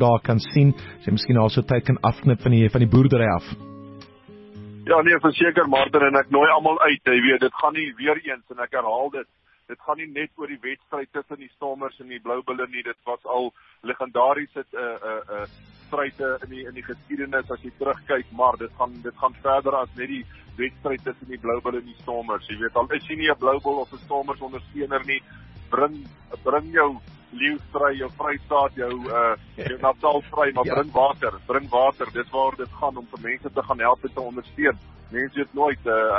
daar kan sien, as jy miskien also tyd kan afknip van die boerdery af. Ja, nee, verseker Martin, en ek nooi almal uit, jy weet, dit gaan nie weer eens, en ek herhaal dit gaan nie net oor die wedstryd tussen die Stormers en die Blou Bulle nie, dit was al legendariese stryde in die geskiedenis as jy terugkyk, maar dit gaan verder as net die wedstryd tussen die Blou Bulle en die Stormers. Jy weet, al is jy nie 'n Blou Bull of 'n Stormers ondersteuner nie, bring jou leeuwstry, jou Vrystaat, jou Natal vry, maar bring water, dit waar dit gaan om vir mense te gaan help en te ondersteun. Mense weet nooit,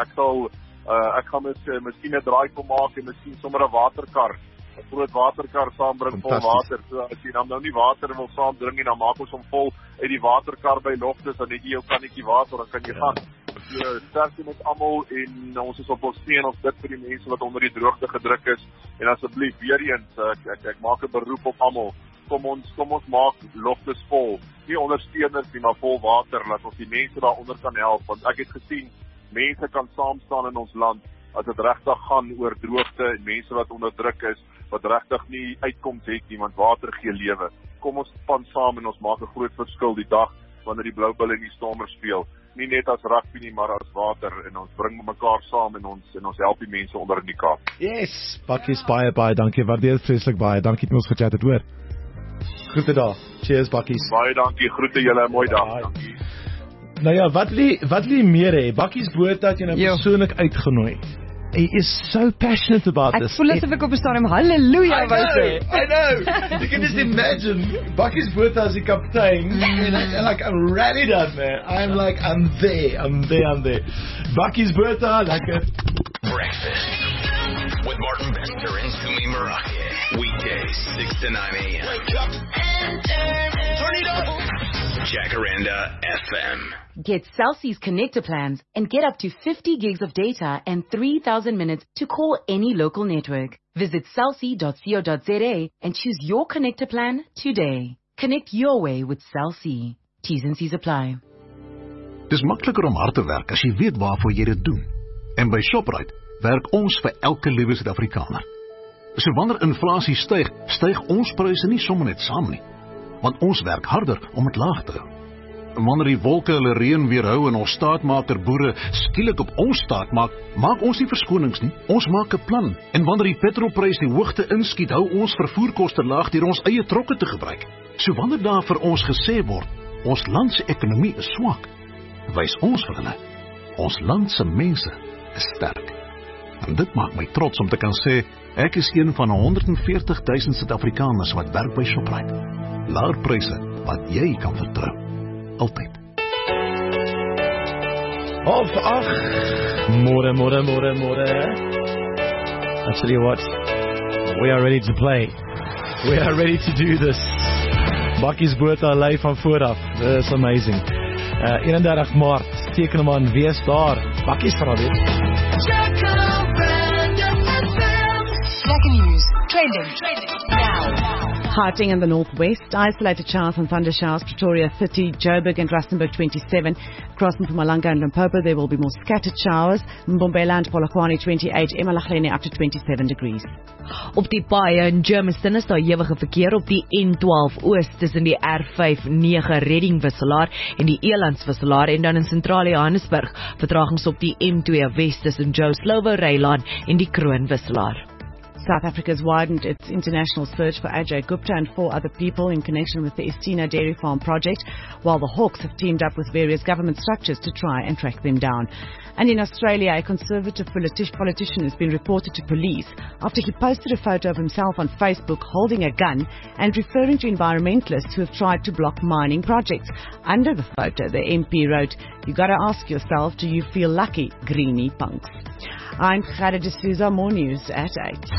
ek gaan miskien 'n draai kom maak en miskien sommer 'n waterkar, 'n groot waterkar saambring vol water. So as jy dan nou nie water wil saambring nie, dan maak ons hom vol uit die waterkar by Loftus, dan het jy jou kannetjie water, dan kan jy gaan. So sterkte met almal en ons is op ons knie en ons bid vir die mense wat onder die droogte gedruk is. En asseblief weer eens, ek maak 'n beroep op almal. Kom ons maak Loftus vol. Nie ondersteuners nie, maar vol water, laat ons die mense daaronder kan help, want ek het gesien mense kan saam staan in ons land as dit regtig gaan oor droogte en mense wat onderdruk is, wat regtig nie uitkoms het nie, want water gee lewe. Kom ons span saam en ons maak 'n groot verskil die dag wanneer die Blou Bulle en die Stormers speel. Nie net as rugby nie, maar as water, en ons bring mekaar saam en ons help die mense onder in die Kaap. Yes, Bakkies, baie dankie, waardeer vreeslik baie, dankie dat ons gechat het, hoor. Groete daar, cheers Bakkies. Baie dankie, groete julle, mooi dag. Dankie. Nou ja, wat wil jy meer hê? Bakkies Botha het jy nou persoonlik uitgenooi. He is so passionate about this. Ek voel asof ek op 'n stadium halleluja wou sê. I know. You can just imagine Bakkies Botha as die kaptein and like I'm ready done, man. I'm there. Bakkies Botha, like a breakfast with Martin Bester and Sumi Marake. Weekdays 6 to 9 a.m. Wake up and turn it up. Jacaranda FM. Get Cell C's Connector plans and get up to 50 gigs of data and 3,000 minutes to call any local network. Visit cellc.co.za and choose your connector plan today. Connect your way with Cell C. T's and C's apply. Dis makliker om hard te werk as jy weet waarvoor jy dit doen. En by Shoprite werk ons vir elke liewe Suid-Afrikaner. So wanneer inflasie styg ons pryse nie sommer net saam nie, want ons werk harder om dit laag te hou. Wanneer die wolke hulle reën weerhou en ons staatmaker boere skielik op ons staat maak ons nie verskonings nie. Ons maak 'n plan. En wanneer die petrolprys die hoogte inskiet, hou ons vervoerkoste laag deur ons eie trokke te gebruik. So wanneer daar vir ons gesê word, ons land se ekonomie is swak, wys ons vir hulle, ons land se mense is sterk. En dit maak my trots om te kan sê, ek is een van 140,000 Suid-Afrikaners wat werk by Shoprite. Laer pryse wat jy kan vertrou. Altyd. Môre. I tell you what, we are ready to play. We are ready to do this. Bakkies Botha lei van vooraf. That's amazing. 31 Maart, teken hom aan, wees daar. Bakkies van alweer. Lekker news, trending now. Harting in the northwest, isolated showers and thunder showers, Pretoria 30, Joburg and Rustenburg 27, across Mpumalanga and Limpopo there will be more scattered showers, Mbombela and Polokwane 28, eMalahleni up to 27 degrees. Op die paaie in Germiston is daar ewige verkeer op die N12 Oos tussen die R59 Redding wisselaar en die Elandswisselaar en dan in sentrale Johannesburg vertragings op die M2 Wes tussen Joe Slovo Reilaan en die Kroon wisselaar. South Africa has widened its international search for Ajay Gupta and 4 other people in connection with the Estina Dairy Farm project, while the Hawks have teamed up with various government structures to try and track them down. And in Australia, a Conservative politician has been reported to police after he posted a photo of himself on Facebook holding a gun and referring to environmentalists who have tried to block mining projects. Under the photo, the MP wrote, "You gotta ask yourself, do you feel lucky, greenie punks?" I'm Khadija D'Souza, more news at 8.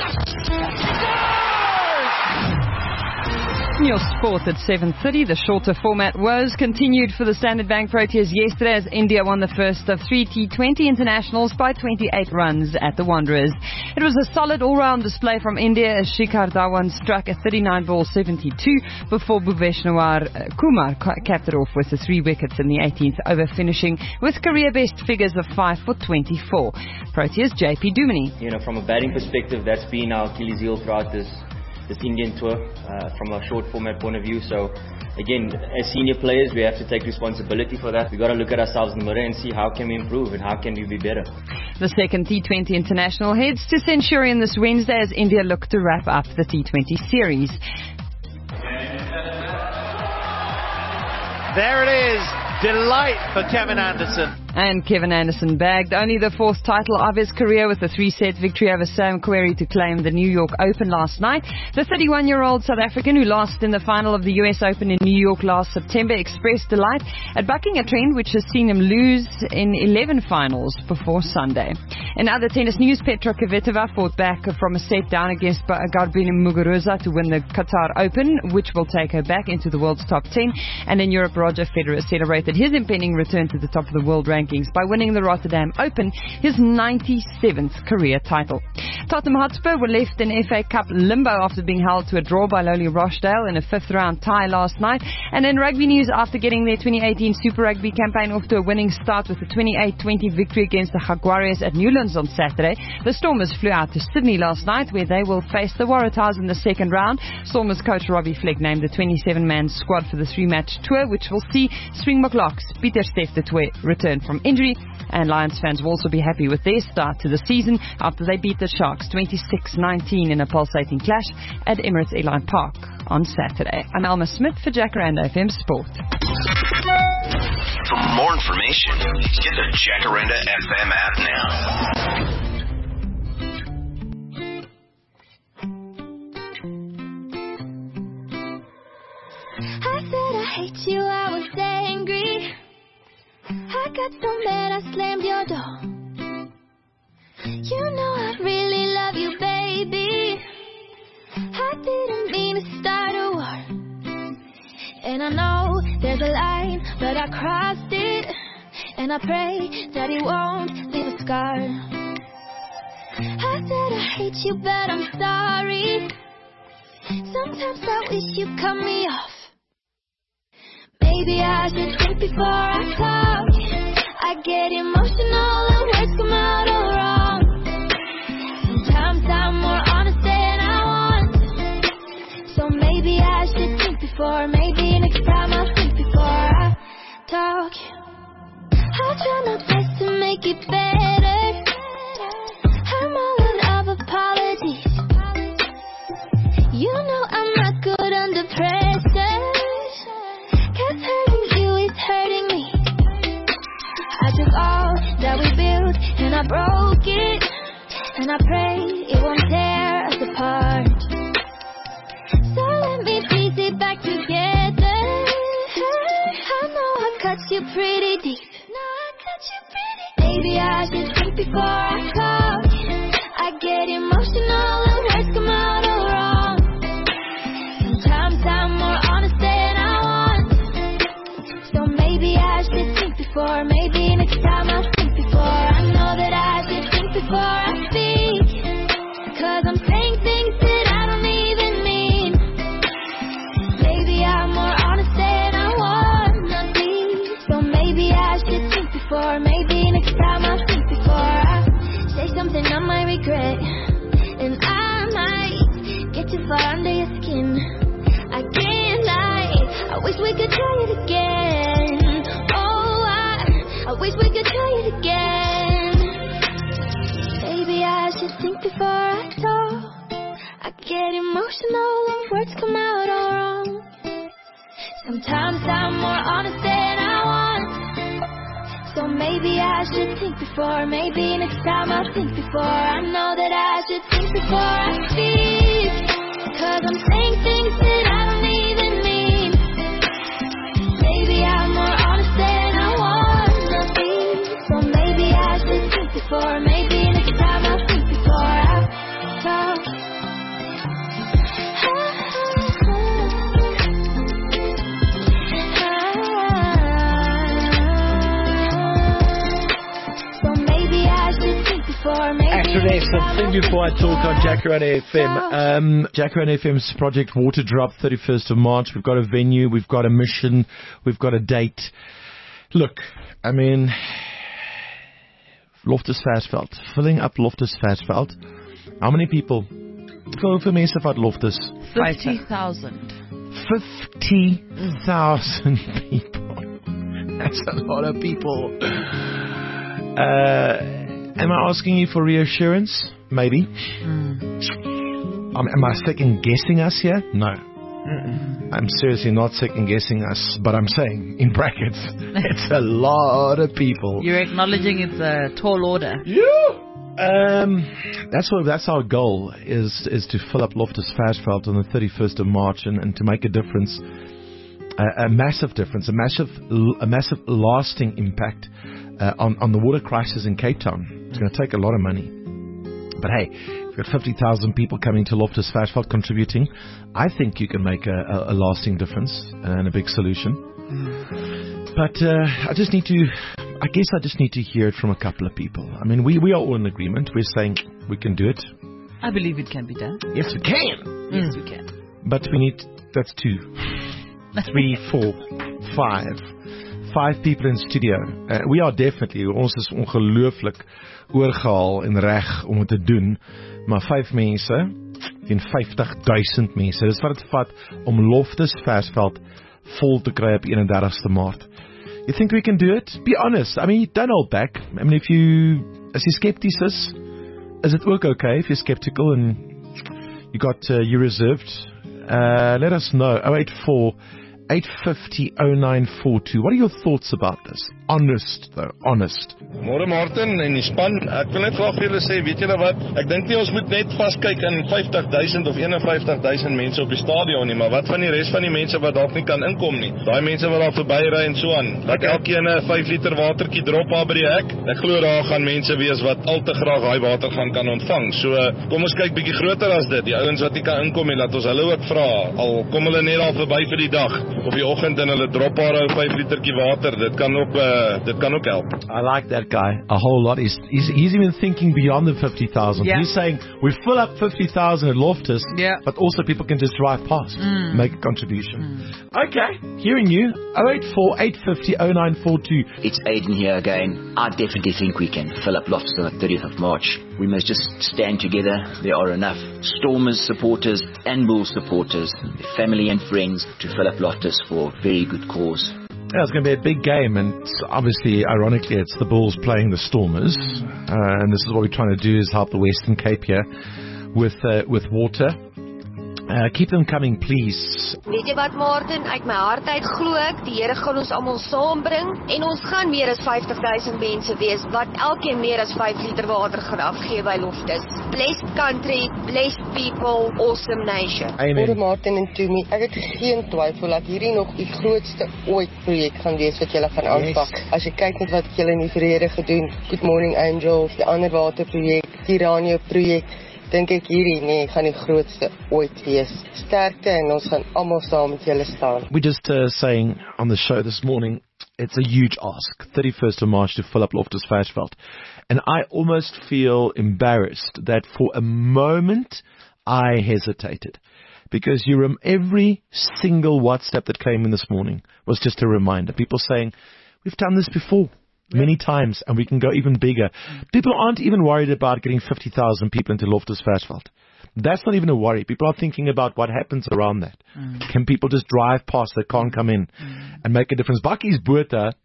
Your sport at 7:30. The shorter format was continued for the Standard Bank Proteas yesterday as India won the first of 3 T20 internationals by 28 runs at the Wanderers. It was a solid all-round display from India as Shikhar Dhawan struck a 39-ball 72 before Bhuvesh Kumar capped it off with the 3 wickets in the 18th over, finishing with career best figures of 5 for 24. Proteas JP Duminy. From a batting perspective, that's been our Achilles heel throughout this Indian tour from a short format point of view. So again, as senior players, we have to take responsibility for that. We've got to look at ourselves in the mirror and see how can we improve and how can we be better. The second T20 international heads to Centurion this Wednesday as India look to wrap up the T20 series. There it is. Delight for Kevin Anderson. And Kevin Anderson bagged only the fourth title of his career with a 3-set victory over Sam Querrey to claim the New York Open last night. The 31-year-old South African who lost in the final of the US Open in New York last September expressed delight at bucking a trend which has seen him lose in 11 finals before Sunday. In other tennis news, Petra Kvitova fought back from a set down against Garbine Muguruza to win the Qatar Open, which will take her back into the world's top 10. And in Europe, Roger Federer celebrated his impending return to the top of the world rankings by winning the Rotterdam Open, his 97th career title. Tottenham Hotspur were left in FA Cup limbo after being held to a draw by lowly Rochdale in a 5th round tie last night. And in rugby news, after getting their 2018 Super Rugby campaign off to a winning start with a 28-20 victory against the Jaguares at Newlands on Saturday, the Stormers flew out to Sydney last night where they will face the Waratahs in the second round. Stormers coach Robbie Fleck named the 27-man squad for the 3-match tour, which will see Springbok locks Pieter Steph du Toit return from injury, and Lions fans will also be happy with their start to the season after they beat the Sharks 26-19 in a pulsating clash at Emirates Airline Park on Saturday. I'm Alma Smith for Jacaranda FM Sport. For more information, get the Jacaranda FM app now. I said I hate you, I was angry. I got so mad I slammed your door. You know I really love you, baby. I didn't mean to start a war. And I know there's a line, but I crossed it. And I pray that it won't leave a scar. I said I hate you, but I'm sorry. Sometimes I wish you'd cut me off. Maybe I should think before I talk. I get emotional and words come out all wrong. Sometimes I'm more honest than I want. So maybe I should think before. Maybe next time I'll think before I talk. I'll try my best to make it better. I'm all out of apologies. You know I'm not good under pressure. Cause hurting you is hurting me. I took all that we built and I broke it. And I pray it won't tear us apart. So let me piece it back together. I know I cut you pretty deep. Maybe I should think before I talk. I get emotional and words come out all wrong. Sometimes I'm more honest than I want. So maybe I should think before. Maybe next time I'll think before. I know that I should think before I speak. Cause I'm saying things that I don't even mean. Maybe I'm more honest than I wanna be. So maybe I should think before. Maybe next time I'll think before I say something I might regret. And I might get too far under your skin. I can't lie, I wish we could try it again. Oh, I wish we could try it again. Maybe I should think before I talk. I get emotional and words come out all wrong. Sometimes I'm more honest than I want. So maybe I should think before. Maybe next time I'll think before. I know that I should think before I speak. Cause I'm saying things that I don't even mean. Maybe I'm more honest than I wanna be. So maybe I should think before. Maybe next time I'll think before I talk. Actually, something before I talk on Jacaranda FM. Jacaranda FM's Project Water Drop, 31st of March. We've got a venue, we've got a mission, we've got a date. Look, I mean, Loftus Versfeld, filling up Loftus Versfeld. How many people Hoeveel mense vat Loftus? 50,000. 50,000 people. That's a lot of people. Am I asking you for reassurance? Maybe. Am I second guessing us here? No. I'm seriously not second guessing us, but I'm saying, in brackets, it's a lot of people. You're acknowledging it's a tall order. Yeah. That's our goal is to fill up Loftus Versfeld on the 31st of March and to make a difference, a massive difference, a massive lasting impact on the water crisis in Cape Town. It's going to take a lot of money. But hey, if you've got 50,000 people coming to Loftus Versfeld contributing, I think you can make a lasting difference and a big solution. But I just need to hear it from a couple of people. I mean, we are all in agreement. We're saying we can do it. I believe it can be done. Yes, we can. Yes, we can. But we need, that's 2, 3, 4, 5 people in studio. We are definitely, ons is ongelooflik oorgehaal en reg om het te doen. Maar 5 mense, en 50,000 mense, dis wat het vat om Loftus Versfeld vol te kry op 31ste Maart. You think we can do it? Be honest. I mean, don't hold back. I mean, as jy skepties is it ook okay if you're skeptical and you got you reserved? Let us know. 084-850-0942. What are your thoughts about this? Honest though, honest. Môre Martin en die span, ek wil net graag vir julle sê, weet julle wat? Ek dink nie ons moet net vaskyk in 50,000 of 51,000 mense op die stadion nie, maar wat van die res van die mense wat dalk nie kan inkom nie? Daai mense wat daar verbyry en so aan. Laat elkeen 'n 5 liter watertjie drop daar by die hek. Ek glo daar gaan mense wees wat al te graag daai water kan ontvang. So kom ons kyk bietjie groter as dit. Die ouens wat nie kan inkom nie, laat ons hulle ook vra. Al kom hulle net daar verby vir die dag op die oggend en hulle drop daar 'n 5 litertjie water. Dit kan ook help. I like that guy a whole lot. He's even thinking beyond the 50,000. Yeah. He's saying we fill up 50,000 at Loftus, but also people can just drive past, make a contribution. Okay, hearing you. 084-850-0942. It's Aiden here again. I definitely think we can fill up Loftus on the 30th of March. We must just stand together. There are enough Stormers supporters and Bulls supporters, family and friends, to fill up Loftus for a very good cause. Yeah, it's going to be a big game, and obviously, ironically, it's the Bulls playing the Stormers, and this is what we're trying to do, is help the Western Cape here with water. Keep them coming, please. Weet jy wat, Martin? Uit my hart uit glo ek, die Here gaan ons almal saambring en ons gaan meer as 50,000 mense wees wat elkeen meer as 5 liter water gaan afgee by Loftus. Blessed country, blessed people, awesome nation. Amen. Martin en Tumi, ek het geen twyfel dat hierdie nog die grootste ooit projek gaan wees wat julle gaan aanpak. As jy kyk net wat julle in die verlede gedoen, Good Morning Angels, die ander waterprojek, die Ranio projek, dink ek hierdie gaan die grootste ooit wees. Sterkte en ons gaan almal saam met julle staan. We just saying on the show this morning, it's a huge ask, 31st of March to fill up Loftus Versfeld. And I almost feel embarrassed that for a moment I hesitated. Because every single WhatsApp that came in this morning was just a reminder. People saying, we've done this before. Many times, and we can go even bigger. People aren't even worried about getting 50,000 people into Loftus Versfeld. That's not even a worry. People are thinking about what happens around that. Can people just drive past that can't come in and make a difference? Bakkies Botha,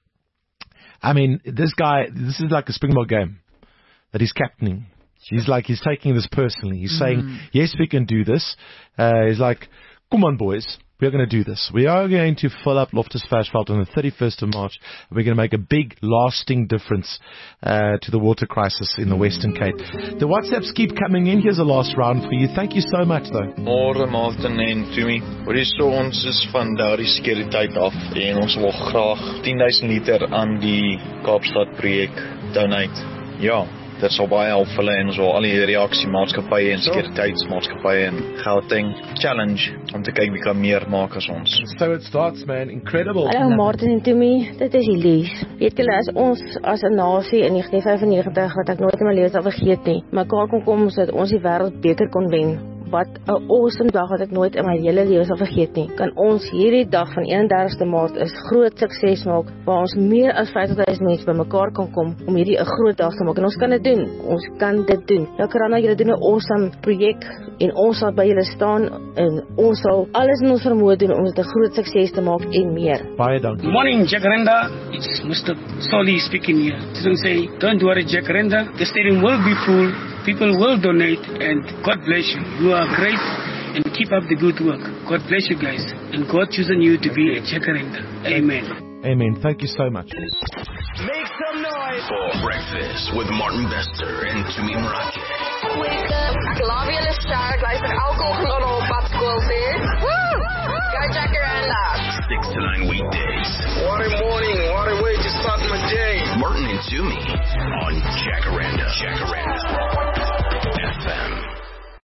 I mean, this is like a Springbok game that he's captaining. He's taking this personally. He's saying, yes, we can do this. He's like, come on, boys. We're going to do this. We are going to fill up Loftus Versfeld on the 31st of March. We're going to make a big, lasting difference to the water crisis in the Western Cape. The WhatsApps keep coming in. Here's a last round for you. Thank you so much, though. Môre Martin en Tumi. Ons is van daardie sekuriteit af en ons wil graag 10,000 liter aan die Kaapstad projek donate. Ja. Dit sal baie help vir hulle en ons wil al die reaksiemaatskappye en sekuriteitsmaatskappye en Gauteng challenge om te kyk wie kan meer maak as ons. So it starts, man. Incredible. Hallo Martin en Tumi, dit is Elise. Weet julle, as ons as 'n nasie in 1995 wat ek nooit in my lewe sal vergeet nie, mekaar kom sodat ons die wêreldbeker kon wen. wat 'n awesome dag wat ek nooit in my hele lewe sal vergeet nie. Kan ons hierdie dag van 31ste Maart 'n groot sukses maak waar ons meer as 50,000 mense bymekaar kan kom om hierdie 'n groot dag te maak en ons kan dit doen. Ons kan dit doen. Jacaranda, julle doen 'n awesome projek en ons sal by julle staan en ons sal alles in ons vermoë doen om dit 'n groot sukses te maak en meer. Baie dankie. Good morning, Jacaranda. It's Mr. Solly speaking here. To say, don't worry, Jacaranda. The stadium will be full. People will donate, and God bless you. You are great, and keep up the good work. God bless you guys, and God chosen you to be a Jacaranda. Amen. Amen. Thank you so much. Make some noise for breakfast with Martin Bester and Tumi Morake. Wake up. Ek love julle sterk. Luister elke oggend aan op pad skool sê. Woo! Go Jacaranda. 6 to 9 weekdays. What a morning, what a way to start my day. Martin and Tumi on Jacaranda. Jacaranda FM.